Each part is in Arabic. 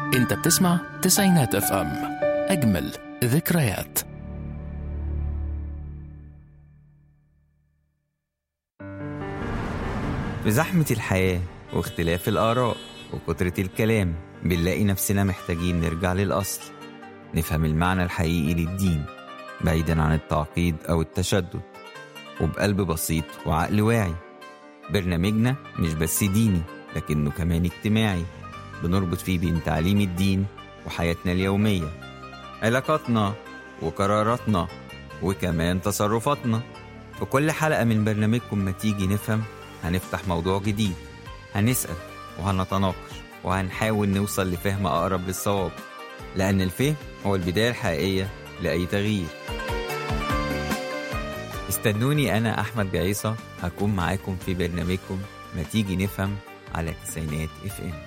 انت بتسمع تسعينات اف ام، اجمل ذكريات. في زحمة الحياة واختلاف الآراء وكترة الكلام بنلاقي نفسنا محتاجين نرجع للأصل، نفهم المعنى الحقيقي للدين بعيدا عن التعقيد أو التشدد، وبقلب بسيط وعقل واعي. برنامجنا مش بس ديني لكنه كمان اجتماعي، بنربط فيه بين تعليم الدين وحياتنا اليومية، علاقاتنا وقراراتنا وكمان تصرفاتنا. في كل حلقة من برنامجكم ما تيجي نفهم هنفتح موضوع جديد، هنسأل وهنتناقش وهنحاول نوصل لفهم أقرب للصواب، لأن الفهم هو البداية الحقيقية لأي تغيير. استنوني أنا أحمد جعيصة هكون معاكم في برنامجكم ما تيجي نفهم على تسعينات اف ام.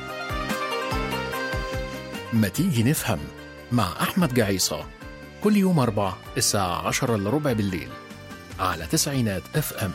ما تيجي نفهم مع أحمد جعيصة كل يوم 4 الساعة 10:15 بالليل على تسعينات اف ام.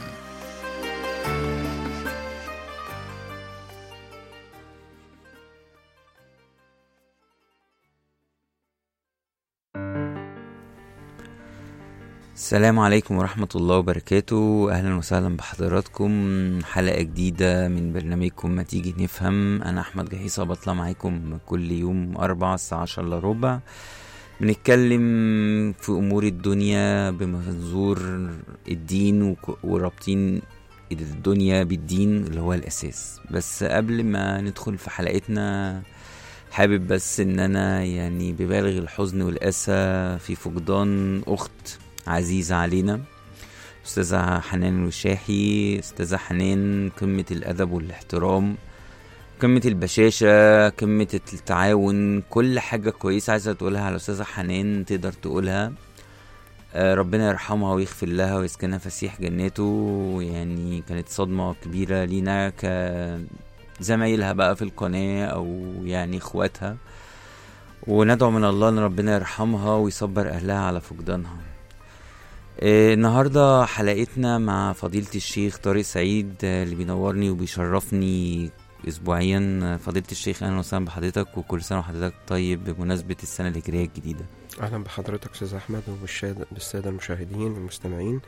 السلام عليكم ورحمة الله وبركاته، أهلا وسهلا بحضراتكم. حلقة جديدة من برنامجكم ما تيجي نفهم. أنا أحمد جعيصة بطلع معاكم كل يوم 4 الساعة 10:15. بنتكلم في أمور الدنيا بمنظور الدين ورابطين الدنيا بالدين اللي هو الأساس. بس قبل ما ندخل في حلقتنا حابب بس إن أنا يعني ببالغ الحزن والأسى في فقدان أخت عزيزة علينا، أستاذة حنان الوشاحي. أستاذة حنان قمة الأدب والاحترام، قمة البشاشة، قمة التعاون، كل حاجة كويسة عايزة تقولها على أستاذة حنان تقدر تقولها. ربنا يرحمها ويغفر لها ويسكنها فسيح جناته. يعني كانت صدمة كبيرة لينا كزمايلها بقى في القناة أو يعني إخواتها، وندعو من الله أن ربنا يرحمها ويصبر أهلها على فقدانها. النهاردة حلقتنا مع فضيلة الشيخ طارق سعيد اللي بينورني وبيشرفني أسبوعيا. فضيلة الشيخ أهلا وسهلا بحضرتك، وكل سنة وحضرتك طيب بمناسبة السنة الهجرية الجديدة. أهلا بحضرتك أستاذ أحمد وبالسادة المشاهدين والمستمعين،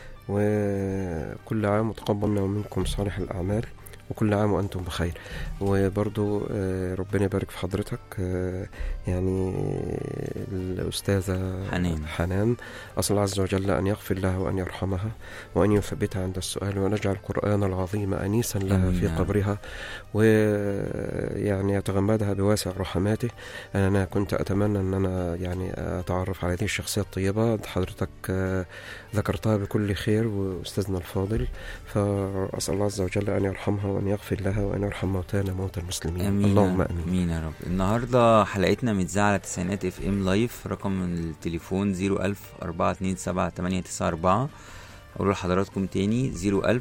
وكل عام وتقبلنا ومنكم صالح الأعمال، وكل عام وأنتم بخير. وبرضو ربنا يبارك في حضرتك. يعني الأستاذة حنان أسأل الله عز وجل أن يغفر لها وأن يرحمها وأن يثبتها عند السؤال، ونجعل القرآن العظيم أنيسا لها في قبرها، ويعني يتغمدها بواسع رحماته. أنا كنت أتمنى أن أنا يعني أتعرف على هذه الشخصية الطيبة، حضرتك ذكرتها بكل خير وأستاذنا الفاضل، فأسأل الله عز وجل أن يرحمها وأن يغفر لها وأن يرحم موتانا موتى المسلمين. أمين. اللهم أمين. أمين يا رب. النهاردة حلقتنا متذاعة على تسعينات اف ام لايف. رقم التليفون 01000-427-894. أقول لحضراتكم تاني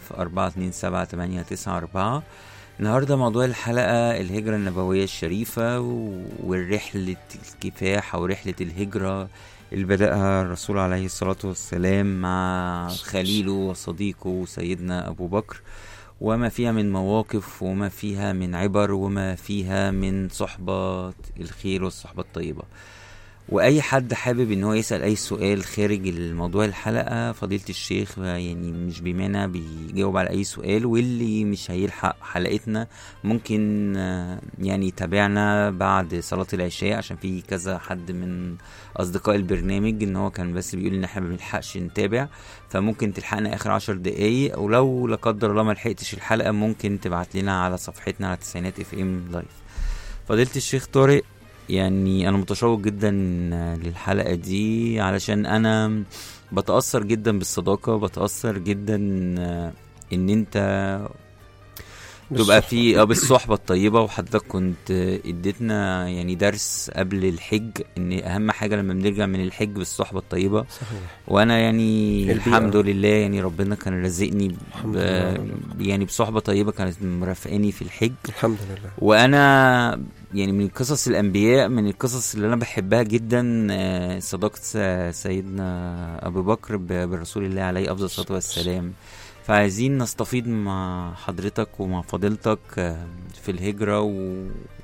01000-427-894. النهاردة موضوع الحلقة الهجرة النبوية الشريفة والرحلة الكفاح أو رحلة الهجرة اللي بدأها الرسول عليه الصلاة والسلام مع خليله وصديقه سيدنا أبو بكر، وما فيها من مواقف وما فيها من عبر وما فيها من صحبة الخير والصحبة الطيبة. وأي حد حابب إن هو يسأل أي سؤال خارج الموضوع الحلقة، فضيلة الشيخ يعني مش بيمانع بيجاوب على أي سؤال. واللي مش هيلحق حلقتنا ممكن يعني يتابعنا بعد صلاة العشاء، عشان في كذا حد من أصدقاء البرنامج إن هو كان بس بيقول إن احنا بنلحقش نتابع، فممكن تلحقنا آخر 10 دقايق، ولو لا قدر الله ما لحقتش الحلقة ممكن تبعت لنا على صفحتنا على تسعينات اف ام لايف. فضيلة الشيخ طارق، يعني أنا متشوق جدا للحلقة دي علشان أنا بتأثر جدا بالصداقة، بتأثر جدا إن أنت تبقى في بالصحبة الطيبة. وحضرتك كنت اديتنا يعني درس قبل الحج إن أهم حاجة لما بنرجع من الحج بالصحبة الطيبة. صحيح. وأنا يعني الحمد لله يعني ربنا كان رزقني يعني بصحبة طيبة كانت مرافقاني في الحج الحمد لله. وأنا يعني من قصص الأنبياء، من القصص اللي أنا بحبها جدا صداقة سيدنا أبو بكر برسول الله عليه أفضل الصلاة والسلام. فعايزين نستفيد مع حضرتك ومع فضيلتك في الهجرة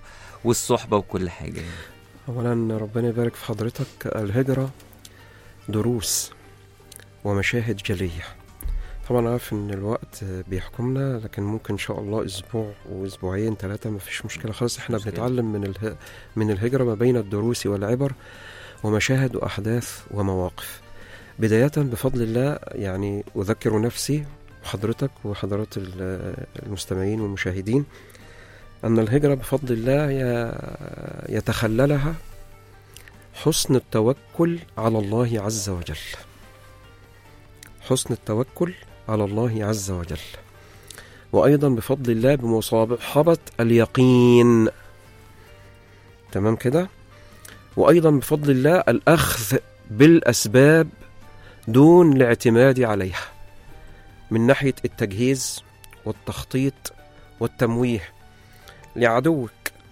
والصحبة وكل حاجة. أولا ربنا يبارك في حضرتك. الهجرة دروس ومشاهد جلية. طبعا عارف ان الوقت بيحكمنا، لكن ممكن ان شاء الله اسبوع واسبوعين 3 ما فيش مشكلة خالص. احنا بنتعلم من الهجرة ما بين الدروس والعبر ومشاهد واحداث ومواقف. بداية بفضل الله يعني اذكر نفسي وحضرتك وحضرات المستمعين والمشاهدين ان الهجرة بفضل الله يتخللها حسن التوكل على الله عز وجل. حسن التوكل على الله عز وجل، وأيضا بفضل الله بمصابحة اليقين. تمام كده. وأيضا بفضل الله الأخذ بالأسباب دون الاعتماد عليها، من ناحية التجهيز والتخطيط والتمويه لعدوك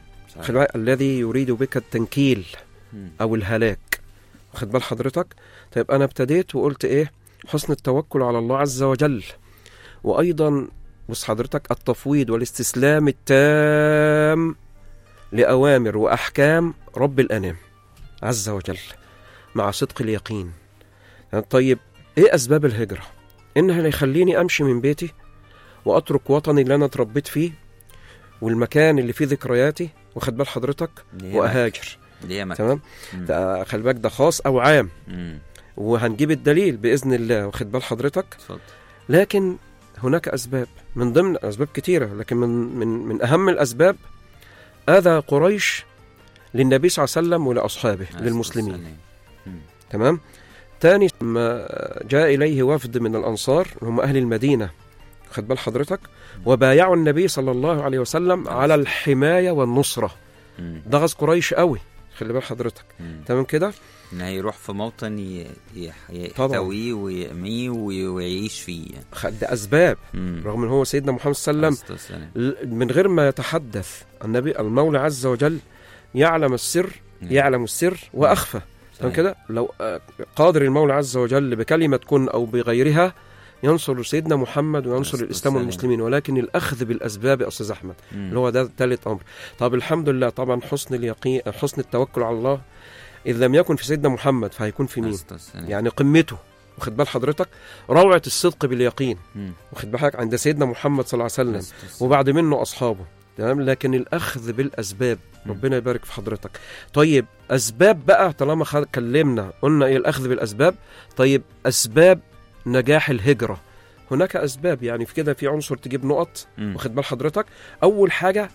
الذي يريد بك التنكيل أو الهلاك. واخد بال حضرتك؟ طيب أنا ابتديت وقلت إيه؟ حسن التوكل على الله عز وجل، وأيضا بص حضرتك التفويض والاستسلام التام لأوامر وأحكام رب الأنام عز وجل مع صدق اليقين. طيب إيه أسباب الهجرة؟ إنها اللي يخليني أمشي من بيتي وأترك وطني اللي أنا اتربيت فيه والمكان اللي فيه ذكرياتي، واخد بال حضرتك، وأهاجر. تمام. ده خلي بالك ده خاص أو عام، وهنجيب الدليل بإذن الله، واخد بال حضرتك. لكن هناك أسباب من ضمن أسباب كتيرة، لكن من أهم الأسباب أذى قريش للنبي صلى الله عليه وسلم ولأصحابه للمسلمين. تمام. تاني ما جاء إليه وفد من الأنصار هم أهل المدينة، واخد بال حضرتك، وبايعوا النبي صلى الله عليه وسلم على الحماية والنصرة. ضغط قريش قوي، خلي بال حضرتك. تمام كده. ان هيروح في موطن يحتويه ويأميه ويعيش فيه. ده أسباب. رغم ان هو سيدنا محمد صلى الله عليه وسلم من غير ما يتحدث النبي المولى عز وجل يعلم السر، يعلم السر وأخفى. تمام كده. لو قادر المولى عز وجل بكلمة كن أو بغيرها ينصر سيدنا محمد وينصر الإسلام والمسلمين، ولكن الأخذ بالأسباب يا أستاذ أحمد اللي هو ده ثالث أمر. طب الحمد لله طبعا حسن اليقين، حسن التوكل على الله إذا لم يكن في سيدنا محمد فهيكون في مين؟ يعني قمته، واخد بال حضرتك، روعة الصدق باليقين، واخد بالك، عند سيدنا محمد صلى الله عليه وسلم وبعد منه أصحابه. تمام. لكن الأخذ بالأسباب، ربنا يبارك في حضرتك. طيب أسباب بقى، طالما كلمنا قلنا إيه الأخذ بالأسباب. طيب أسباب نجاح الهجرة، هناك أسباب يعني في كده، في عنصر تجيب نقط، واخد بال حضرتك. أول حاجة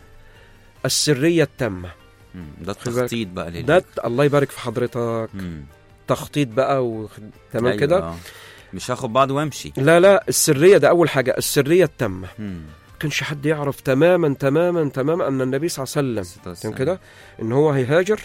السرية التامة. ده التخطيط بقى ده الله يبارك في حضرتك. تخطيط بقى تمام. أيوة كده. مش هاخد بعض وامشي، لا السرية ده أول حاجة، السرية التامة. كانش حد يعرف تماما أن النبي صلى الله عليه وسلم تمام كده إن هو هيهاجر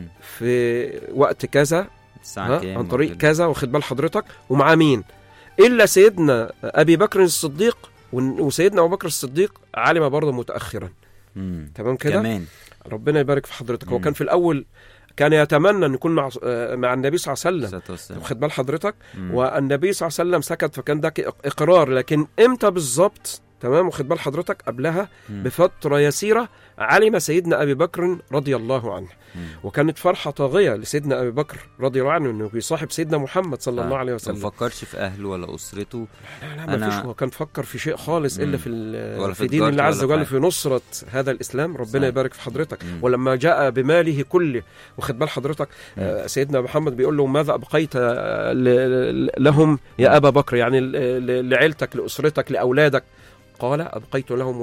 في وقت كذا عن طريق كذا، واخد بال حضرتك، ومع مين إلا سيدنا أبي بكر الصديق. وسيدنا أبو بكر الصديق علم برضه متأخرا. تمام كده كمان. ربنا يبارك في حضرتك. هو كان في الأول كان يتمنى أن يكون مع النبي صلى الله عليه وسلم، واخد بال حضرتك. والنبي صلى الله عليه وسلم سكت، فكان ده إقرار. لكن إمتى بالضبط؟ تمام، واخد بال حضرتك. قبلها بفترة يسيرة علم سيدنا أبي بكر رضي الله عنه، وكانت فرحة طاغية لسيدنا أبي بكر رضي الله عنه إنه بيصاحب سيدنا محمد صلى الله عليه وسلم. ما فكرش في أهله ولا أسرته. لا ما فيش، هو كان فكر في شيء خالص إلا في دين الله عز وجل، في نصرة هذا الإسلام. ربنا يبارك في حضرتك. ولما جاء بماله كله، واخد بال حضرتك، سيدنا محمد بيقول له ماذا أبقيت لهم يا أبا بكر، يعني لعيلتك لأسرتك لأولادك؟ قال أبقيت لهم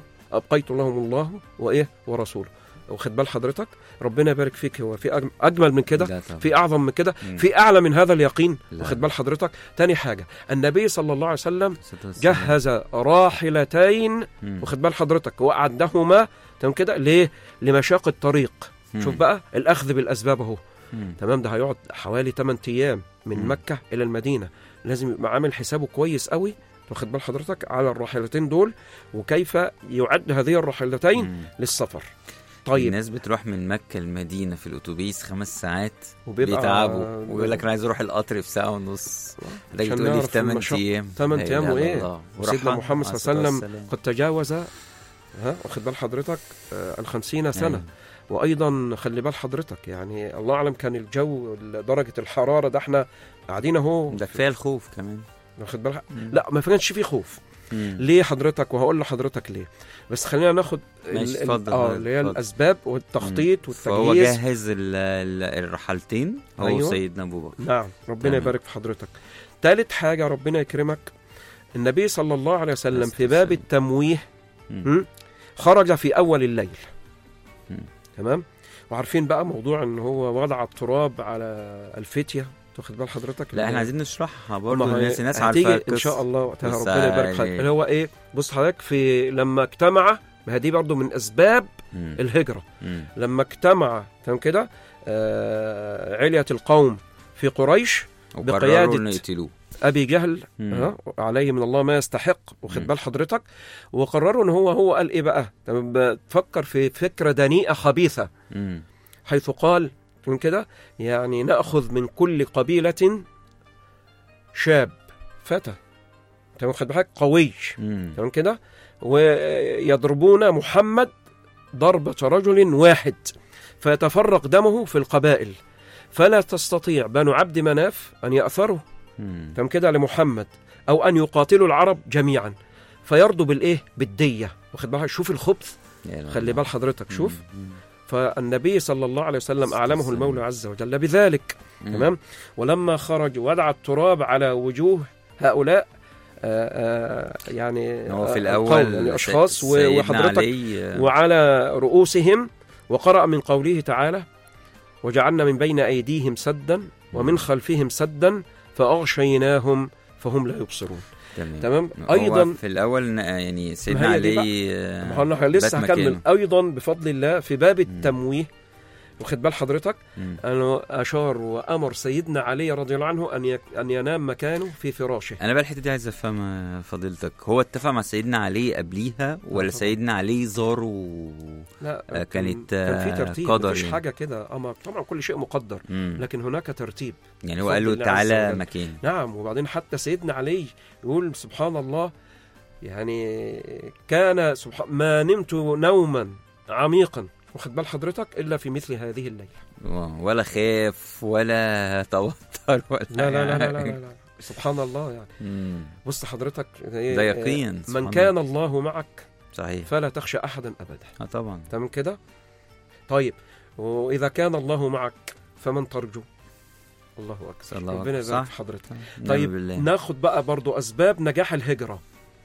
الله وإيه ورسوله. واخد بال حضرتك. ربنا يبارك فيك. هو في أجمل من كده؟ في أعظم من كده؟ في أعلى من هذا اليقين؟ واخد بال حضرتك. تاني حاجة النبي صلى الله عليه وسلم جهز راحلتين، واخد بال حضرتك، وأعدهما تمام كده. ليه؟ لمشاق الطريق. شوف بقى الأخذ بالأسباب اهو. تمام. ده هيقعد حوالي 8 أيام من مكة إلى المدينة، لازم يبقى عامل حسابه كويس قوي، واخد بال حضرتك، على الراحلتين دول وكيف يعد هذه الراحلتين للسفر. طيب الناس بتروح من مكة المدينة في الأتوبيس 5 ساعات بيتعبوا، ويقول لك أنا عايز أروح القطر في 1.5 ساعة، ده تقول لي في 8 أيام. 8 أيام وإيه؟ وسيدنا محمد صلى الله عليه وسلم قد تجاوز واخد بال حضرتك 50 سنة. وايضا خلي بال حضرتك يعني الله اعلم كان الجو درجه الحراره ده احنا قاعدين اهو ده كفايه الخوف كمان. واخد بالك؟ لا ما كانش فيه خوف. ليه حضرتك؟ وهقول لحضرتك ليه، بس خلينا ناخد اللي هي الاسباب والتخطيط والتجهيز. فهو جهز الرحلتين هو أيوة. سيدنا ابو بكر. نعم ربنا يبارك في حضرتك. ثالث حاجه ربنا يكرمك، النبي صلى الله عليه وسلم في باب التمويه خرج في اول الليل. تمام. وعارفين بقى موضوع ان هو وضع التراب على الفتيه، تاخد بال حضرتك؟ لا احنا عايزين نشرحها برضه الناس عارفه ان شاء الله وقتها ربنا يبارك فيك. اللي هو ايه، بص حضرتك في لما اجتمع، ما دي برضه من اسباب الهجره. لما اجتمع تمام كده علية القوم في قريش بقياده ابي جهل عليه من الله ما يستحق، واخد بال حضرتك، وقرروا ان هو قال ايه بقى، تفكر في فكره دنيئه خبيثه حيث قال من كده يعني نأخذ من كل قبيلة شاب فتى تمام، خد بالك، قوي تمام كده، ويضربون محمد ضربة رجل واحد فيتفرق دمه في القبائل، فلا تستطيع بنو عبد مناف أن يأثروا تمام كده لمحمد أو أن يقاتلوا العرب جميعا، فيرضوا بالإيه، بالدية. واخد بالك؟ شوف الخبث، خلي بال حضرتك، شوف. فالنبي صلى الله عليه وسلم أعلمه المولى عز وجل بذلك. تمام. ولما خرج ودع التراب على وجوه هؤلاء يعني هو في الأول يعني أشخاص وحضرتك وعلى رؤوسهم، وقرأ من قوله تعالى وجعلنا من بين أيديهم سدا ومن خلفهم سدا فأغشيناهم فهم لا يبصرون. تمام. ايضا في الاول يعني سيدنا علي احنا لسه هكمل. ايضا بفضل الله في باب التمويه، واخد بال حضرتك، انه اشار وامر سيدنا علي رضي الله عنه ان ينام مكانه في فراشه. انا بقى الحته دي عايز افهم فضيلتك، هو اتفق مع سيدنا علي قبليها ولا سيدنا علي زاره؟ لا كان في ترتيب، مفيش حاجه كده، طبعا كل شيء مقدر، لكن هناك ترتيب. يعني هو قال له تعالى مكاني. نعم. وبعدين حتى سيدنا علي يقول سبحان الله يعني كان ما نمت نوما عميقا، واخد بال حضرتك، الا في مثل هذه الليله، ولا خاف ولا توتر ولا لا لا لا لا لا, لا. سبحان الله يعني. بص حضرتك ده يقين. من كان الله معك صحيح فلا تخشى احدا ابدا. طبعا. تمام كده. طيب واذا كان الله معك فمن ترجو؟ الله اكبر. ربنا يبارك في حضرتك. طيب ناخد بقى برضو اسباب نجاح الهجره.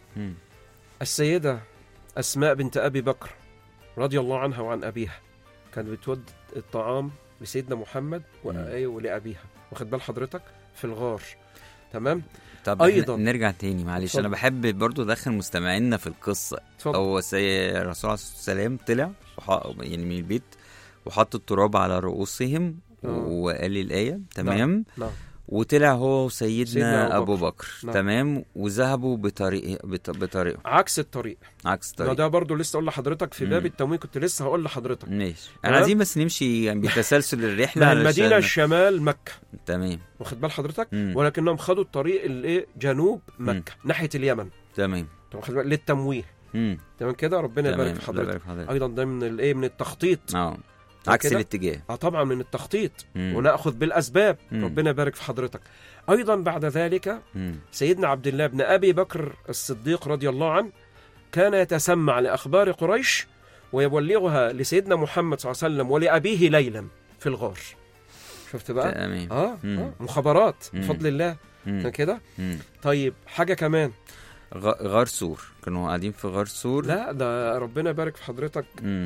السيده اسماء بنت ابي بكر رضي الله عنها وعن أبيها كانت بتود الطعام لسيدنا محمد ولأبيها، واخد بال حضرتك، في الغار. تمام. طب أيضا نرجع تاني معلش، أنا بحب برضو داخل مستمعينا في القصة. هو الرسول عليه السلام طلع يعني من البيت وحط التراب على رؤوسهم وقال لي الآية. تمام. نعم. وطلع هو وسيدنا أبو بكر. تمام. وذهبوا بطريقه عكس الطريق. ده برضو لسه أقول لحضرتك في باب التمويه، كنت لسه هقول لحضرتك. ماشي. احنا عايزين بس نمشي يعني بتسلسل الرحلة. المدينة الشمال مكة. تمام. واخد بال حضرتك. ولكنهم خدوا الطريق اللي جنوب مكة ناحية اليمن. تمام. واخد بال للتمويه. تمام كده. ربنا يبارك في حضرتك. أيضا ده من التخطيط. عكس الاتجاه. طبعا من التخطيط. ونأخذ بالأسباب. ربنا يبارك في حضرتك. أيضا بعد ذلك سيدنا عبد الله بن أبي بكر الصديق رضي الله عنه كان يتسمع لأخبار قريش ويبلغها لسيدنا محمد صلى الله عليه وسلم ولأبيه ليلا في الغار. شفت بقى؟ مخابرات بفضل الله كده. طيب حاجة كمان، غار سور، كانوا قاعدين في غار سور. لا ده ربنا يبارك في حضرتك.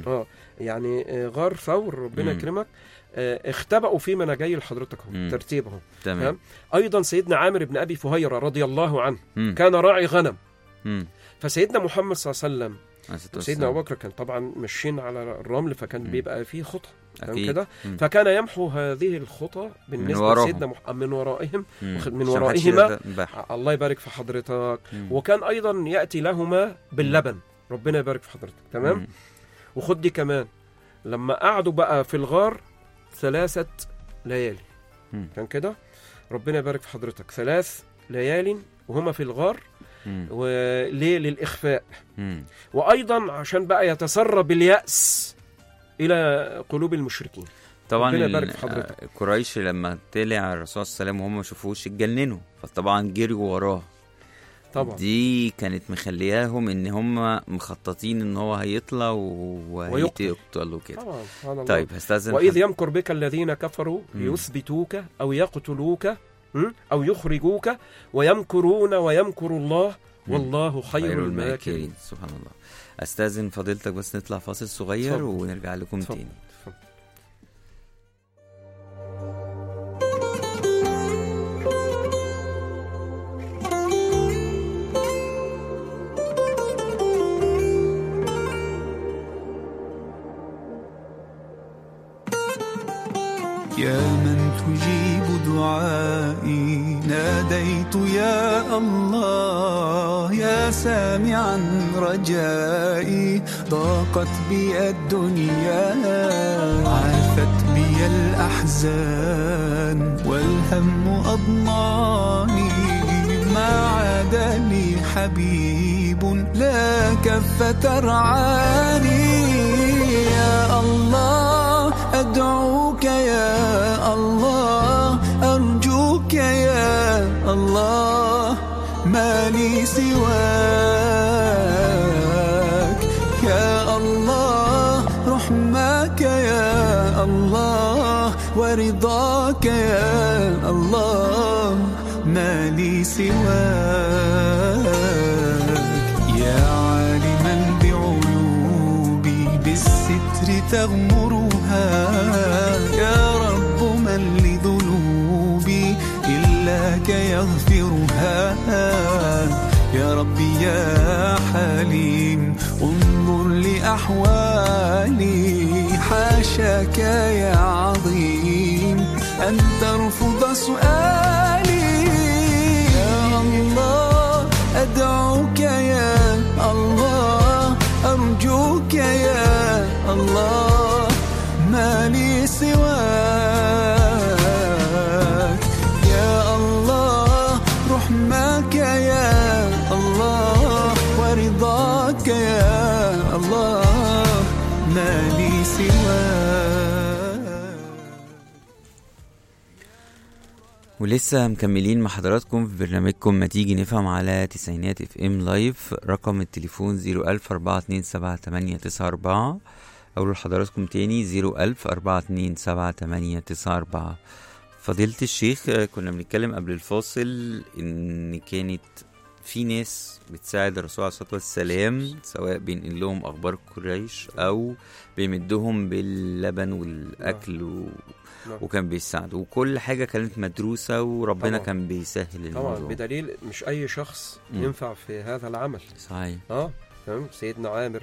يعني غار ثور ربنا يكرمك. اختبأوا في مناجيل حضرتك ترتيبهم. تمام. ايضا سيدنا عامر بن ابي فهيرة رضي الله عنه كان راعي غنم. فسيدنا محمد صلى الله عليه وسلم سيدنا ابو بكر كان طبعا ماشيين على الرمل، فكان بيبقى فيه خطى كده، فكان يمحو هذه الخطى بالنسبه لسيدنا من ورائهم من ورائهما. الله يبارك في حضرتك. وكان ايضا ياتي لهما باللبن. ربنا يبارك في حضرتك. تمام. وخد دي كمان، لما قعدوا بقى في الغار 3 ليالي كان كده. ربنا يبارك في حضرتك. 3 ليال وهما في الغار. وليه؟ للإخفاء. وأيضا عشان بقى يتسرب اليأس إلى قلوب المشركين. طبعا ربنا يبارك في حضرتك. قريش لما طلع الرسول صلى الله عليه وسلم وهم ما شافوش اتجننوا، فطبعا جريوا وراه. طبعا دي كانت مخلياهم ان هم مخططين ان هو هيطلع وهيقتل وكده. طيب هستأذن وإذ يمكر بك الذين كفروا ليثبتوك أو يقتلوك أو يخرجوك ويمكرون ويمكر الله والله خير الماكرين. سبحان الله. استاذن فضيلتك بس نطلع فاصل صغير ونرجع لكم تاني. يا من تجيب دعائي ناديت يا الله، يا سامعا رجائي ضاقت بي الدنيا، عافت بي الأحزان والهم أضناني، ما عاد لي حبيب لا كف ترعاني. يا الله أدعوك يا الله، أرجوك يا الله، ما لي سواك. يا الله رحمك يا الله، ورضاك يا الله، ما لي سواك. يا عالما بعيوبي بالستر تغمرها، يا رب من لذنوبي إلاك يغفرها. يا ربي يا حليم انظر لأحوالي، حاشاك يا عظيم أن ترفض سؤالي. يا الله أدعوك يا الله، أرجوك يا الله، ما لي سواك. يا الله رحمك يا الله، ورضاك يا الله، ما لي سواك. ولسه مكملين مع حضراتكم في برنامجكم ما تيجي نفهم على تسعينات اف ام لايف. رقم التليفون 010427894، أقول لحضراتكم تاني 010427894. فضيلة الشيخ، كنا بنتكلم قبل الفاصل إن كانت في ناس بتساعد الرسول عليه الصلاة والسلام، سواء بينقل لهم أخبار قريش أو بيمدهم باللبن والأكل وكان بيساعد، وكل حاجة كانت مدروسة وربنا طبعا كان بيسهل الموضوع. طبعا بدليل مش أي شخص ينفع في هذا العمل. صحيح. سيدنا عامر،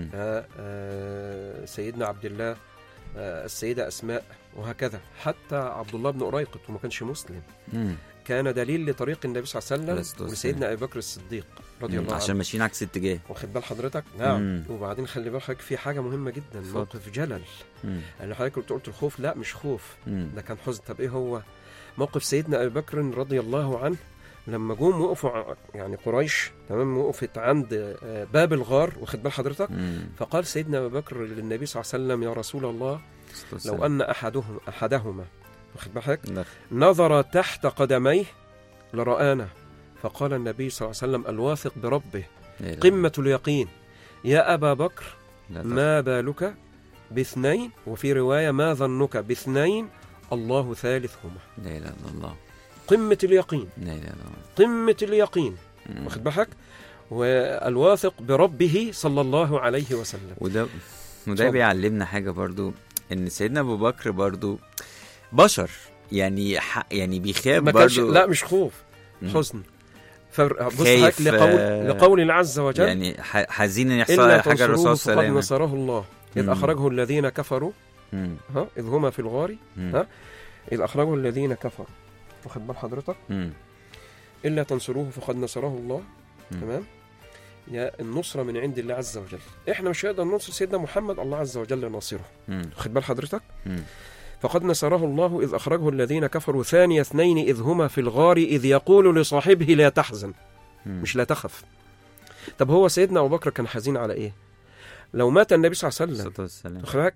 سيدنا عبد الله، السيدة أسماء، وهكذا. حتى عبد الله بن أريقط وما كانش مسلم، كان دليل لطريق النبي صلى الله عليه وسلم ولسيدنا أبي بكر الصديق رضي الله عنه، عشان ماشيين عكس اتجاه. واخد بال حضرتك؟ نعم. وبعدين خلي بالك في حاجة مهمة جدا، موقف جلل. أنا حضرتك قلت الخوف، لا مش خوف، ده كان حزن. طب إيه هو موقف سيدنا أبي بكر رضي الله عنه لما جم وقفوا يعني قريش، تمام، وقفت عند باب الغار، واخد بال حضرتك؟ فقال سيدنا أبي بكر للنبي صلى الله عليه وسلم: يا رسول الله، لو أن أحدهما واخد بالك نظر تحت قدميه لرآنا. فقال النبي صلى الله عليه وسلم الواثق بربه قمة اليقين: يا أبا بكر، ما بالك باثنين، وفي رواية ما ظنك باثنين الله ثالثهما. لا إله إلا الله. قمة اليقين، لا إله إلا الله، قمة اليقين، واخد بالك؟ والواثق بربه صلى الله عليه وسلم. وده بيعلمنا حاجة برضو، إن سيدنا أبو بكر برضو بشر، يعني بيخاف برضو. لا مش خوف، حزن. بص هيك لقول الله عز وجل، يعني حزين ان يحصل حاجه الرسول صلى الله عليه وسلم. نصره الله اذ اخرجه الذين كفروا اذ هما في الغار اذ اخرجه الذين كفروا، واخد بال حضرتك؟ الا تنصروه فقد نصره الله. تمام. يا النصره من عند الله عز وجل. احنا مش هنقدر ننصر سيدنا محمد، الله عز وجل ناصره، واخد بال حضرتك؟ فقد نصره الله إذ أخرجه الذين كفروا ثاني اثنين إذ هما في الغار إذ يقول لصاحبه لا تحزن، مش لا تخف. طب هو سيدنا أبو بكر كان حزين على إيه؟ لو مات النبي صلى الله عليه وسلم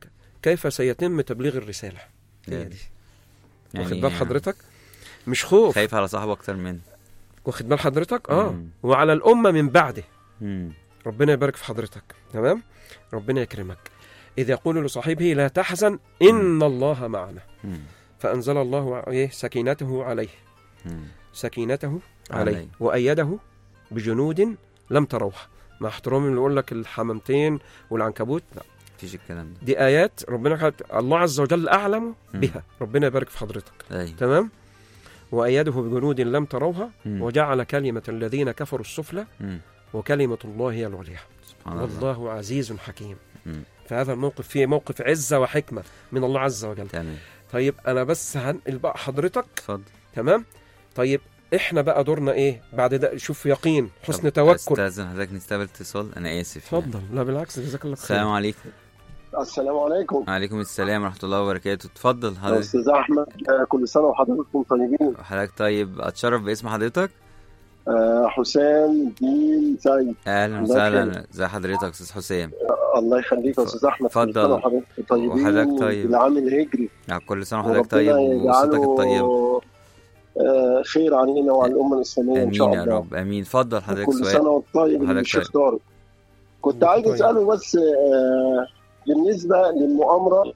كيف سيتم تبليغ الرسالة. يعني واخد بال حضرتك؟ مش خوف، خايف على صاحبه اكتر منه. واخد بال حضرتك؟ وعلى الأمة من بعده. مم. ربنا يبارك في حضرتك. تمام، ربنا يكرمك. إذ يقول لصاحبه لا تحزن إن الله معنا. فأنزل الله سكينته عليه. سكينته عليه وأيده بجنود لم تروها. مع احترامي اللي يقول لك الحمامتين والعنكبوت، لا مفيش الكلام ده. دي آيات ربنا قال الله عز وجل أعلم بها. ربنا يبارك في حضرتك. تمام. وأيده بجنود لم تروها وجعل كلمة الذين كفروا السفلى وكلمة الله هي العليا والله عزيز حكيم. فهذا الموقف فيه موقف عزة وحكمة من الله عز وجل. تمام. طيب أنا بس هنقل بقى حضرتك. اتفضل. تمام. طيب إحنا بقى دورنا إيه بعد ده؟ شوف يقين، حسن توكل. أستاذن حضرتك نستقبل اتصال. أنا آسف. اتفضل. لا بالعكس، جزاك الله خير. السلام عليكم. السلام عليكم. وعليكم السلام ورحمة الله وبركاته. اتفضل حضرتك. أستاذ أحمد، كل سنة وحضراتكم طيبين. حضرتك طيب. أتشرف باسم حضرتك. حسام الدين سعيد. أهلا وسهلا. ازي حضرتك أستاذ حسام؟ الله يخليك يا أستاذ أحمد. اتفضل. وحضرتك طيبين. وحضرتك طيب. العام الهجري. كل سنة وحضرتك طيب وصوتك الطيب. خير علينا وعلى الأمة الإسلامية إن شاء الله. آمين يا رب. آمين. اتفضل حضرتك. كل سنة وأنت طيب الشيخ طارق. كنت عايز أسأله بس بالنسبة للمؤامرة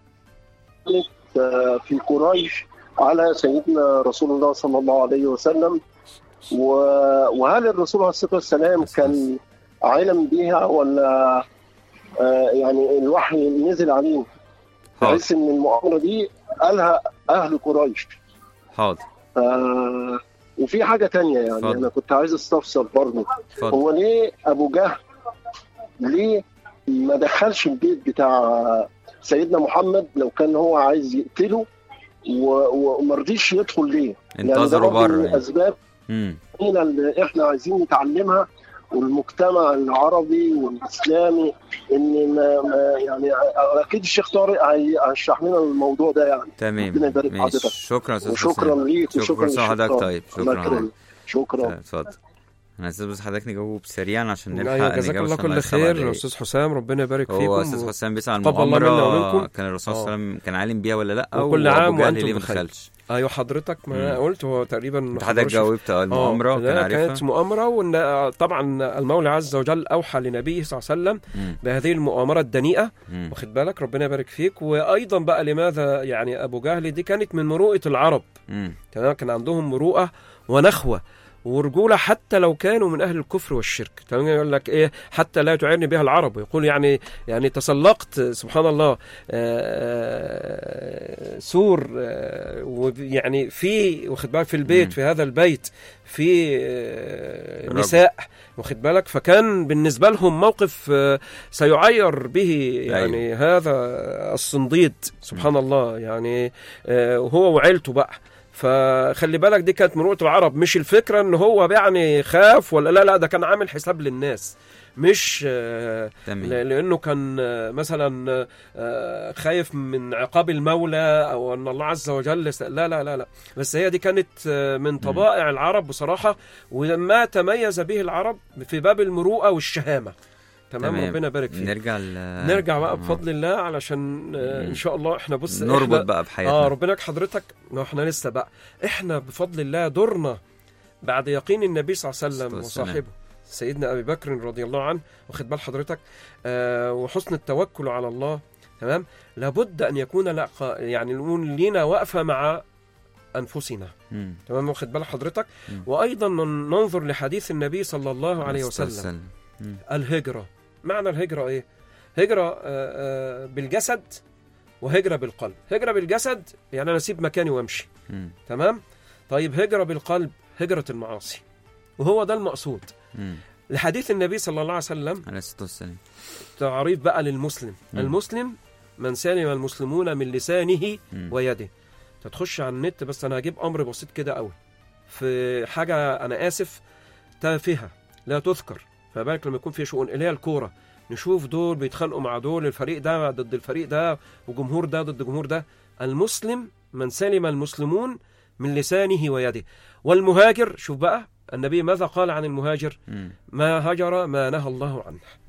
في قريش على سيدنا رسول الله صلى الله عليه وسلم، وهل الرسول عليه الصلاة والسلام كان علم بها ولا يعني الوحي نزل عليه بحيث ان المؤامرة دي قالها أهل قريش؟ حاضر. وفي حاجة تانية يعني فضل. أنا كنت عايز استفسر برضه، هو ليه أبو جهل ليه ما دخلش البيت بتاع سيدنا محمد لو كان هو عايز يقتله ومرضيش يدخل ليه؟ انتظروا بره. الأسباب اللي احنا عايزين نتعلمها، والمجتمع العربي والإسلامي، ان ما يعني اكيد الشيخ طارق هيشرح لنا الموضوع ده يعني. تمام. شكرا استاذ. وشكرا ليك وشكرا لحضرتك. طيب شكرا. اتفضل. انا عايز بس حضرتك نجاوب سريعا عشان نلحق. جزاك الله كل خير يا استاذ حسام، ربنا يبارك فيكم. هو استاذ حسام بيسأل عن المؤامرة كان الرسول صلى الله عليه وسلم كان عالم بيها ولا لا، وكل عام وانتم بخير. ايوه حضرتك ما انا قلت هو تقريبا حضرتك جاوبت. المؤامرة كان عارفها. كانت مؤامرة، وان طبعا المولى عز وجل اوحى لنبيه صلى الله عليه وسلم بهذه المؤامرة الدنيئة. واخد بالك ربنا يبارك فيك. وايضا بقى لماذا يعني ابو جهل دي كانت من مروءة العرب. تمام. كان عندهم مروءة ونخوة ورجولة حتى لو كانوا من أهل الكفر والشرك. تمام. يقول لك إيه حتى لا تعيرني بها العرب، يقول يعني تسلقت سبحان الله سور يعني في واخد بالك في البيت في هذا البيت في نساء واخد بالك، فكان بالنسبة لهم موقف سيعير به يعني هذا الصنديد سبحان الله يعني هو وعيلته بقى. فخلي بالك دي كانت مروءة العرب، مش الفكرة ان هو يعني خاف ولا لا ده كان عامل حساب للناس، مش لانه كان مثلا خايف من عقاب المولى او ان الله عز وجل لا بس هي دي كانت من طبائع العرب بصراحة، وما تميز به العرب في باب المروءة والشهامة. تمام. ربنا يبارك فيك. نرجع بقى بفضل الله علشان ان شاء الله احنا بص نربط بقى بحياتنا. ربنا يبارك حضرتك. احنا لسه بقى احنا بفضل الله دورنا بعد يقين النبي صلى الله عليه وسلم وصاحبه سيدنا ابي بكر رضي الله عنه واخد بال حضرتك وحسن التوكل على الله. تمام. لابد ان يكون يعني نقول لينا وقفه مع انفسنا. تمام. واخد بال حضرتك. وايضا ننظر لحديث النبي صلى الله عليه وسلم. الهجرة، معنى الهجرة ايه؟ هجرة بالجسد وهجرة بالقلب. هجرة بالجسد يعني انا اسيب مكاني وامشي. تمام. طيب هجرة بالقلب هجرة المعاصي، وهو ده المقصود. لحديث النبي صلى الله عليه وسلم عليه الصلاة والسلام تعريف بقى للمسلم. المسلم من سلم المسلمون من لسانه ويده. تخش على النت، بس انا هجيب امر بسيط كده قوي في حاجة انا اسف تافهة لا تذكر، فبالك لما يكون في شؤون اللي هي الكورة، نشوف دول بيتخانقوا مع دول، الفريق ده ضد الفريق ده وجمهور ده ضد جمهور ده. المسلم من سلم المسلمون من لسانه ويده. والمهاجر، شوف بقى النبي ماذا قال عن المهاجر؟ ما هجر ما نهى الله عنه.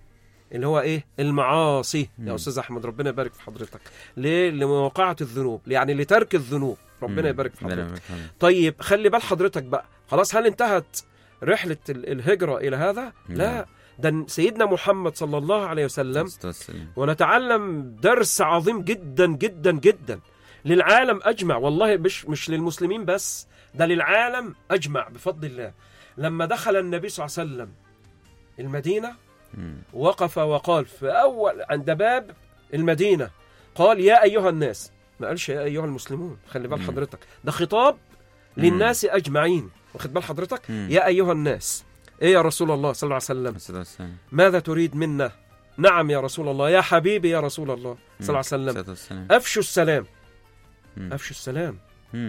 اللي هو ايه؟ المعاصي يا استاذ احمد، ربنا يبارك في حضرتك. ليه؟ لمواقعة الذنوب، يعني لترك الذنوب، ربنا يبارك في حضرتك. طيب خلي بال حضرتك بقى، خلاص هل انتهت رحلة الهجرة إلى هذا؟ لا، ده سيدنا محمد صلى الله عليه وسلم، ونتعلم درس عظيم جدا جدا جدا للعالم أجمع، والله مش للمسلمين بس، ده للعالم أجمع بفضل الله. لما دخل النبي صلى الله عليه وسلم المدينة وقف وقال في أول عند باب المدينة، قال يا أيها الناس، ما قالش يا أيها المسلمون، خلي بال حضرتك، ده خطاب للناس أجمعين، واخد بال حضرتك؟ يا أيها الناس، إيه يا رسول الله صلى الله عليه وسلم، ماذا تريد منا؟ نعم يا رسول الله، يا حبيبي يا رسول الله صلى الله عليه وسلم، أفشوا السلام، أفشوا السلام،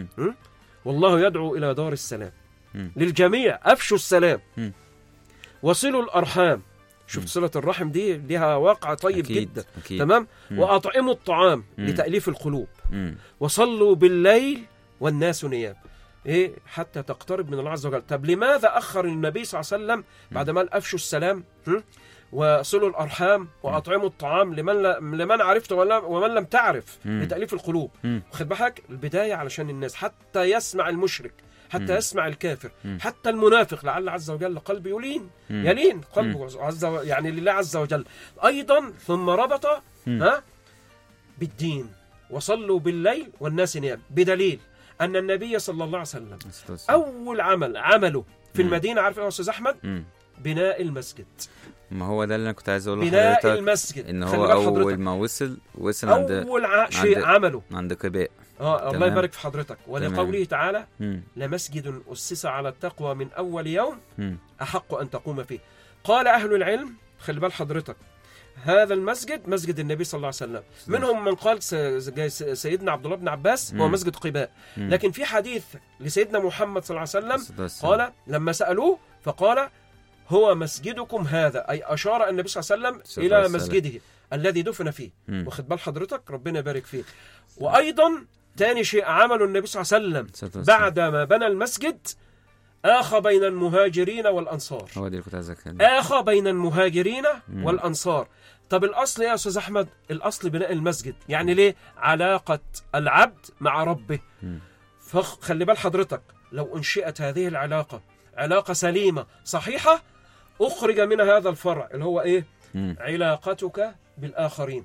والله يدعو إلى دار السلام للجميع، أفشوا السلام، وصلوا الأرحام، شفت صلة الرحم دي لها واقع طيب أكيد جدا، أكيد. تمام. وأطعموا الطعام لتأليف القلوب، وصلوا بالليل والناس نيام، إيه؟ حتى تقترب من الله عز وجل. طب لماذا أخر النبي صلى الله عليه وسلم بعد ما أفشوا السلام وصلوا الأرحام وأطعموا الطعام لمن عرفت ومن لم تعرف، لتأليف القلوب، واخد بالك؟ البداية علشان الناس، حتى يسمع المشرك، حتى يسمع الكافر، حتى المنافق، لعل عز وجل قلبه يلين قلبه يعني لله عز وجل أيضا. ثم ربط بالدين، وصلوا بالليل والناس نيام، بدليل أن النبي صلى الله عليه وسلم أول عمله في المدينة، عارف يا أستاذ أحمد؟ بناء المسجد. ما هو ده اللي أنا كنت عايز أقوله لحضرتك، بناء المسجد، إن هو أول ما وصل عند أول شيء عمله عند قباء. الله يبارك في حضرتك. ولقوله تعالى لمسجد أسس على التقوى من أول يوم أحق أن تقوم فيه. قال أهل العلم، خلي بال حضرتك، هذا المسجد مسجد النبي صلى الله عليه وسلم، منهم من قال سيدنا عبد الله بن عباس هو مسجد قباء، لكن في حديث لسيدنا محمد صلى الله عليه وسلم قال لما سألوه فقال هو مسجدكم هذا، أي أشار النبي صلى الله عليه وسلم إلى مسجده الذي دفن فيه، واخد بال حضرتك، ربنا يبارك فيه. وأيضا تاني شيء عمله النبي صلى الله عليه وسلم بعد ما بنى المسجد، آخى بين المهاجرين والأنصار، هو دي كنت عايز آخى بين المهاجرين والأنصار. طب الأصل يا أستاذ أحمد، الأصل بناء المسجد، يعني ليه؟ علاقة العبد مع ربه. فخلي بال حضرتك، لو أنشئت هذه العلاقة علاقة سليمة صحيحة، أخرج منها هذا الفرع اللي هو إيه؟ علاقتك بالآخرين،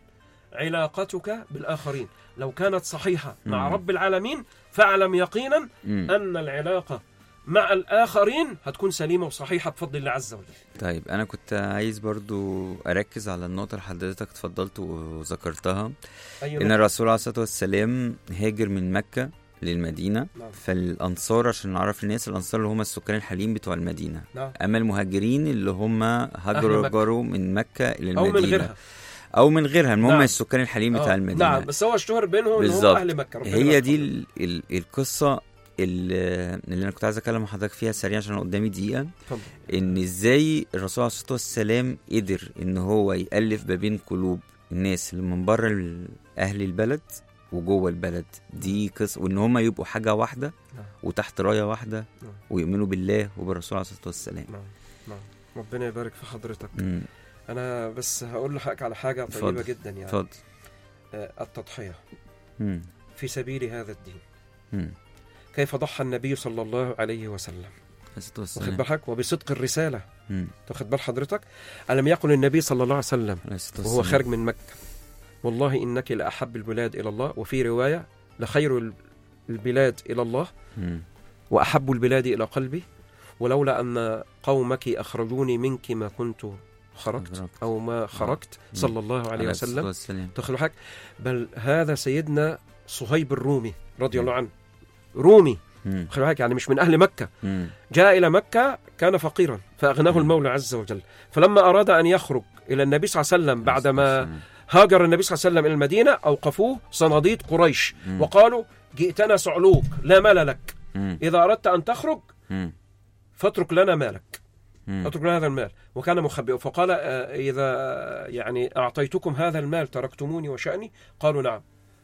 علاقتك بالآخرين لو كانت صحيحة مع رب العالمين، فاعلم يقينا أن العلاقة مع الآخرين هتكون سليمة وصحيحة بفضل الله عز وجل. طيب أنا كنت عايز برضو أركز على النقطة اللي حضرتك تفضلت وذكرتها، إن الرسول عليه الصلاة والسلام هاجر من مكة للمدينة. فالأنصار، عشان نعرف الناس، الأنصار اللي هم السكان الحاليين بتوع المدينة، أما المهاجرين اللي هم هاجروا من مكة إلى المدينة أو من غيرها، المهم السكان الحاليين بتاع المدينة. نعم، بس هو اشتهر بينهم إن هم أهل مكة. هي دي القصة اللي أنا كنت عايز أكلم حضرتك فيها سريعا عشان قدامي دقيقة. إن إزاي الرسول عليه الصلاة والسلام قدر إن هو يألف ما بين قلوب الناس اللي من بره أهل البلد وجوه البلد دي قصة، وإن هم يبقوا حاجة واحدة وتحت راية واحدة ويؤمنوا بالله وبالرسول عليه الصلاة والسلام. ربنا يبارك في حضرتك. أنا بس هقول لحضرتك على حاجة طيبة جدا، يعني فضل. التضحية في سبيل هذا الدين. كيف ضحى النبي صلى الله عليه وسلم، واخد بالك، وبصدق الرسالة، واخد بال حضرتك. ألم يقل النبي صلى الله عليه وسلم وهو خارج من مكة: والله إنك لأحب البلاد إلى الله، وفي رواية لخير البلاد إلى الله وأحب البلاد إلى قلبي، ولولا أن قومك أخرجوني منك ما كنت خرجت أو ما خرجت، صلى الله عليه وسلم. تخلوا حاجة، بل هذا سيدنا صهيب الرومي رضي الله عنه، رومي، خلوا حاجة، يعني مش من أهل مكة، جاء إلى مكة كان فقيرا فأغناه المولى عز وجل. فلما أراد أن يخرج إلى النبي صلى الله عليه وسلم بعدما هاجر النبي صلى الله عليه وسلم إلى المدينة، أوقفوه صناديد قريش وقالوا: جئتنا سعلوك لا مال لك، إذا أردت أن تخرج فاترك لنا مالك، اترك لنا هذا المال. وكان مخبئ، فقال: إذا يعني أعطيتكم هذا المال تركتموني وشأني؟ قالوا: نعم.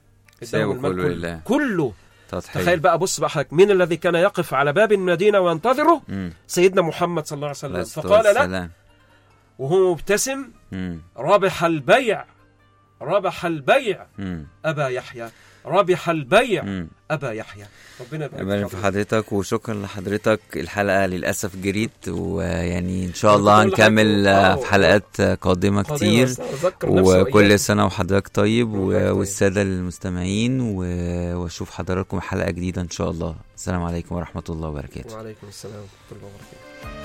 المال كله. تخيل بقى، بص بقى حضرتك، مين الذي كان يقف على باب المدينة وينتظره؟ سيدنا محمد صلى الله عليه وسلم. فقال: لا، وهو مبتسم، ربح البيع، ربح البيع أبا يحيى، ربح البيع أبا يحيى. ربنا يبارك في حضرتك وشكرا لحضرتك. الحلقة للأسف جريت، ويعني إن شاء الله هنكمل في حلقات قادمة كتير. وكل سنة وحضرتك طيب والسادة المستمعين، واشوف حضراتكم حلقة جديدة إن شاء الله. السلام عليكم ورحمة الله وبركاته. وعليكم السلام ورحمة الله وبركاته.